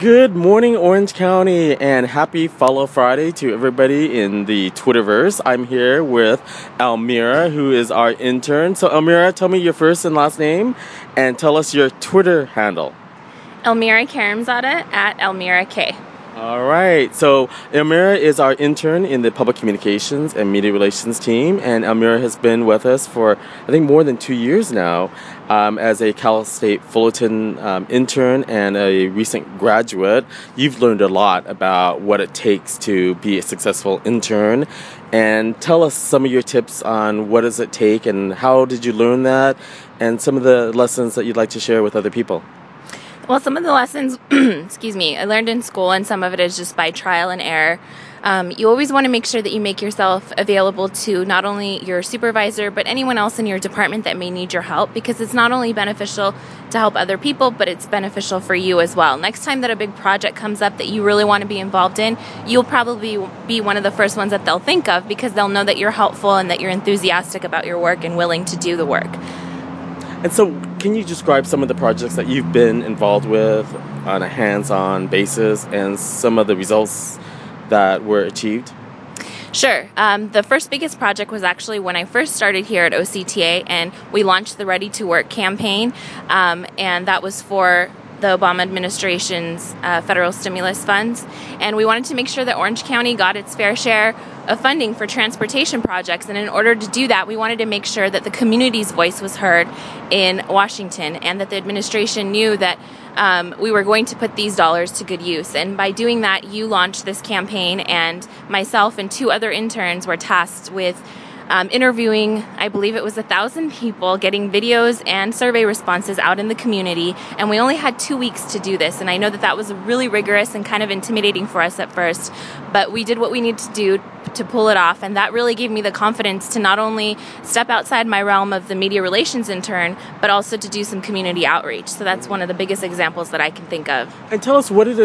Good morning, Orange County, and happy Follow Friday to everybody in the Twitterverse. I'm here with Almira, who is our intern. So, Almira, tell me your first and last name, and tell us your Twitter handle. Elmira Karimzadeh at Elmira K. All right. So, Almira is our intern in the Public Communications and Media Relations team, and Almira has been with us for, I think, more than 2 years now as a Cal State Fullerton intern and a recent graduate. You've learned a lot about what it takes to be a successful intern, and tell us some of your tips on what does it take and how did you learn that, and some of the lessons that you'd like to share with other people. Well, some of the lessons, I learned in school, and some of it is just by trial and error. You always want to make sure that you make yourself available to not only your supervisor, but anyone else in your department that may need your help, because it's not only beneficial to help other people, but it's beneficial for you as well. Next time that a big project comes up that you really want to be involved in, you'll probably be one of the first ones that they'll think of, because they'll know that you're helpful and that you're enthusiastic about your work and willing to do the work. And so, can you describe some of the projects that you've been involved with on a hands-on basis and some of the results that were achieved? Sure. The first biggest project was actually when I first started here at OCTA, and we launched the Ready to Work campaign, and that was for the Obama administration's federal stimulus funds. And we wanted to make sure that Orange County got its fair share of funding for transportation projects. And in order to do that, we wanted to make sure that the community's voice was heard in Washington, and that the administration knew that we were going to put these dollars to good use. And by doing that, you launched this campaign, and myself and 2 other interns were tasked with interviewing, I believe it was 1,000 people, getting videos and survey responses out in the community, and we only had 2 weeks to do this. And I know that that was really rigorous and kind of intimidating for us at first, but we did what we needed to do to pull it off, and that really gave me the confidence to not only step outside my realm of the media relations intern, but also to do some community outreach. So that's one of the biggest examples that I can think of. And tell us, what did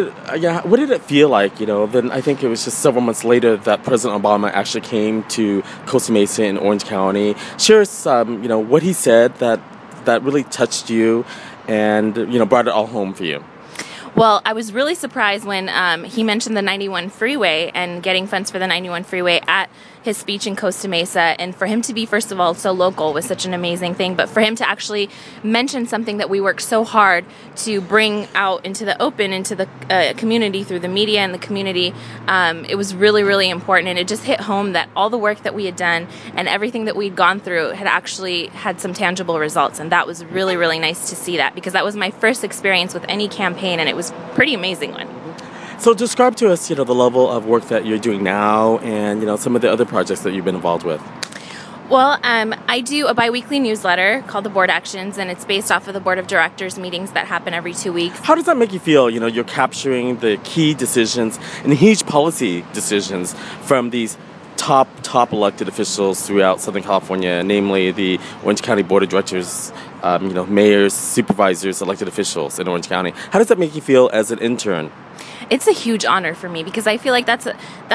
it feel like? Then I think it was just several months later that President Obama actually came to Costa Mesa in Orange County. Share us, what he said that really touched you and brought it all home for you. Well, I was really surprised when he mentioned the 91 freeway and getting funds for the 91 freeway at his speech in Costa Mesa. And for him to be, first of all, so local was such an amazing thing. But for him to actually mention something that we worked so hard to bring out into the open, into the community through the media and the community, it was really, really important. And it just hit home that all the work that we had done and everything that we'd gone through had actually had some tangible results. And that was really, really nice to see that, because that was my first experience with any campaign, and it was a pretty amazing one. So describe to us, the level of work that you're doing now, and some of the other projects that you've been involved with. Well, I do a biweekly newsletter called The Board Actions, and it's based off of the board of directors meetings that happen every 2 weeks. How does that make you feel? You're capturing the key decisions and huge policy decisions from these top elected officials throughout Southern California, namely the Orange County Board of Directors, mayors, supervisors, elected officials in Orange County. How does that make you feel as an intern? It's a huge honor for me, because I feel like that's a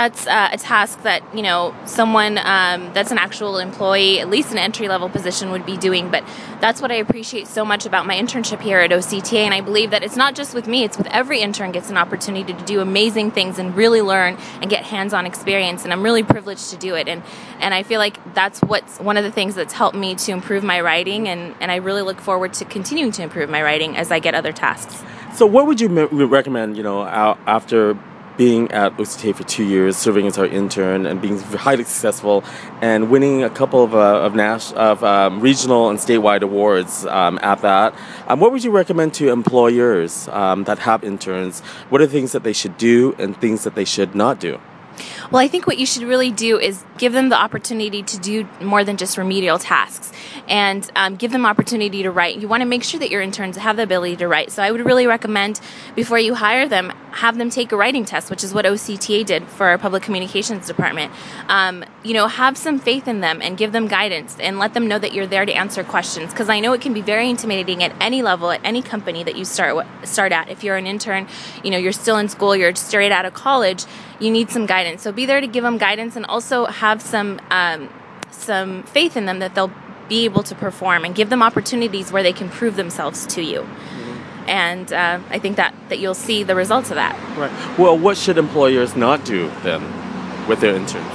task that someone that's an actual employee, at least an entry-level position, would be doing. But that's what I appreciate so much about my internship here at OCTA, and I believe that it's not just with me; it's with every intern gets an opportunity to do amazing things and really learn and get hands-on experience. And I'm really privileged to do it, and I feel like that's what's one of the things that's helped me to improve my writing, and I really look forward to continuing to improve my writing as I get other tasks. So what would you recommend, after being at OCTA for 2 years, serving as our intern and being highly successful and winning a couple of regional and statewide awards at that? What would you recommend to employers that have interns? What are the things that they should do and things that they should not do? Well, I think what you should really do is give them the opportunity to do more than just remedial tasks, and give them opportunity to write. You want to make sure that your interns have the ability to write. So I would really recommend, before you hire them, have them take a writing test, which is what OCTA did for our public communications department. Have some faith in them and give them guidance and let them know that you're there to answer questions, because I know it can be very intimidating at any level, at any company that you start at. If you're an intern, you're still in school, you're straight out of college, you need some guidance. So be there to give them guidance, and also have some faith in them that they'll be able to perform, and give them opportunities where they can prove themselves to you. And I think that you'll see the results of that. Right. Well, what should employers not do then with their interns?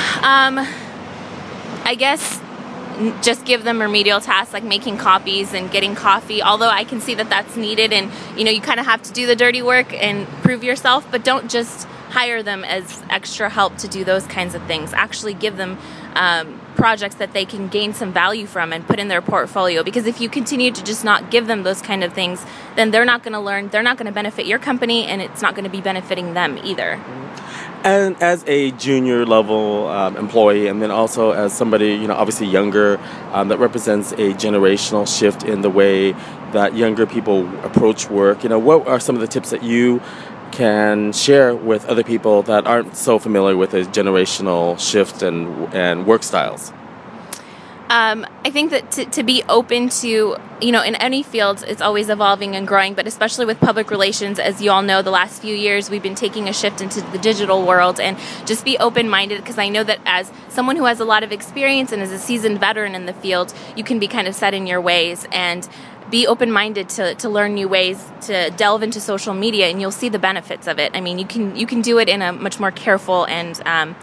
I guess just give them remedial tasks like making copies and getting coffee, although I can see that that's needed, and you kind of have to do the dirty work and prove yourself, but don't just hire them as extra help to do those kinds of things. Actually give them projects that they can gain some value from and put in their portfolio, because if you continue to just not give them those kind of things, then they're not going to learn, they're not going to benefit your company, and it's not going to be benefiting them either. And as a junior level employee, and then also as somebody, obviously younger, that represents a generational shift in the way that younger people approach work, what are some of the tips that you can share with other people that aren't so familiar with a generational shift and work styles? I think that to be open to, in any field, it's always evolving and growing, but especially with public relations, as you all know, the last few years we've been taking a shift into the digital world, and just be open-minded, because I know that as someone who has a lot of experience and is a seasoned veteran in the field, you can be kind of set in your ways, and be open-minded to learn new ways, to delve into social media, and you'll see the benefits of it. I mean, you can do it in a much more careful and,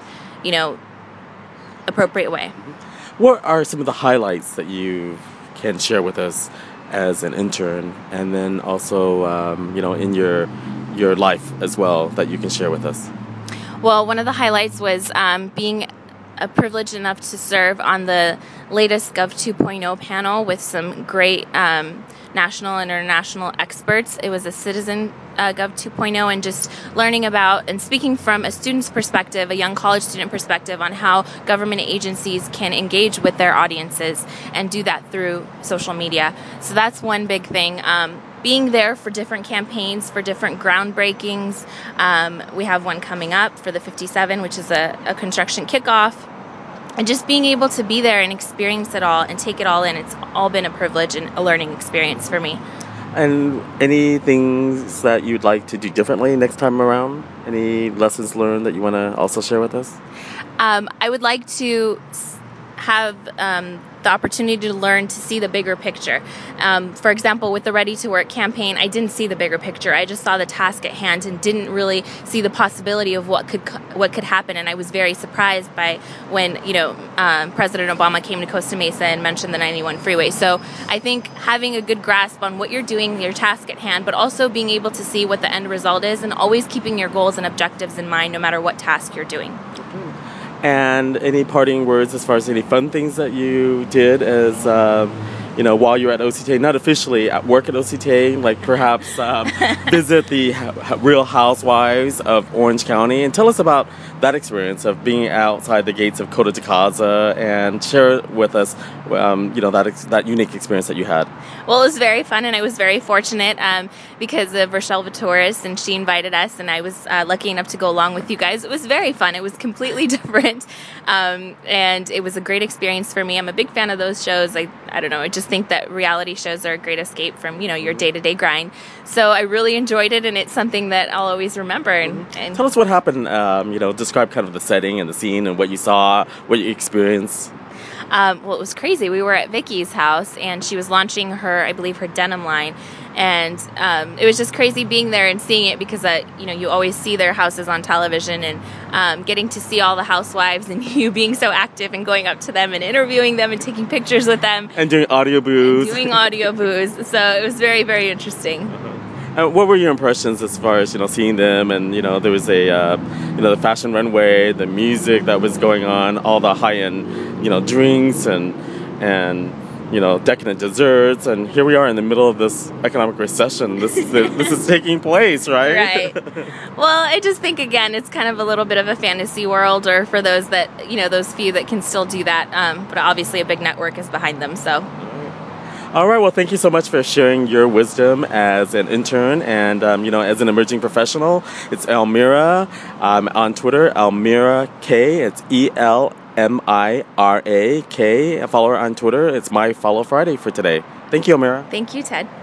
appropriate way. What are some of the highlights that you can share with us as an intern, and then also, in your life as well, that you can share with us? Well, one of the highlights was being privileged enough to serve on the latest Gov 2.0 panel with some great national and international experts. It was a citizen Gov 2.0, and just learning about and speaking from a student's perspective, a young college student perspective, on how government agencies can engage with their audiences and do that through social media. So that's one big thing. Being there for different campaigns, for different groundbreakings. We have one coming up for the 57, which is a construction kickoff. And just being able to be there and experience it all and take it all in, it's all been a privilege and a learning experience for me. And any things that you'd like to do differently next time around? Any lessons learned that you want to also share with us? I would like to have the opportunity to learn to see the bigger picture. For example, with the Ready to Work campaign, I didn't see the bigger picture. I just saw the task at hand and didn't really see the possibility of what could happen. And I was very surprised by when President Obama came to Costa Mesa and mentioned the 91 freeway. So I think having a good grasp on what you're doing, your task at hand, but also being able to see what the end result is, and always keeping your goals and objectives in mind no matter what task you're doing. And any parting words as far as any fun things that you did as, while you're at OCTA, not officially at work at OCTA, like perhaps visit the Real Housewives of Orange County, and tell us about that experience of being outside the gates of Coto de Caza, and share with us, that unique experience that you had. Well, it was very fun, and I was very fortunate because of Rochelle Vitoris, and she invited us, and I was lucky enough to go along with you guys. It was very fun. It was completely different, and it was a great experience for me. I'm a big fan of those shows. I don't know. I just think that reality shows are a great escape from your day-to-day grind. So I really enjoyed it, and it's something that I'll always remember. And tell us what happened. Describe kind of the setting and the scene and what you saw, what you experienced. Well, it was crazy. We were at Vicky's house, and she was launching her denim line, and it was just crazy being there and seeing it, because you always see their houses on television, and getting to see all the housewives, and you being so active and going up to them and interviewing them and taking pictures with them and doing audio booze. So it was very, very interesting. What were your impressions as far as seeing them, and there was the fashion runway, the music that was going on, all the high-end drinks and decadent desserts, and here we are in the middle of this economic recession. This is taking place, right? Right. Well, I just think again it's kind of a little bit of a fantasy world, or for those that those few that can still do that. But obviously a big network is behind them. So. All right. Well, thank you so much for sharing your wisdom as an intern and, as an emerging professional. It's Elmira. On Twitter, Elmira K. It's ELMIRA K. Follow her on Twitter. It's my Follow Friday for today. Thank you, Elmira. Thank you, Ted.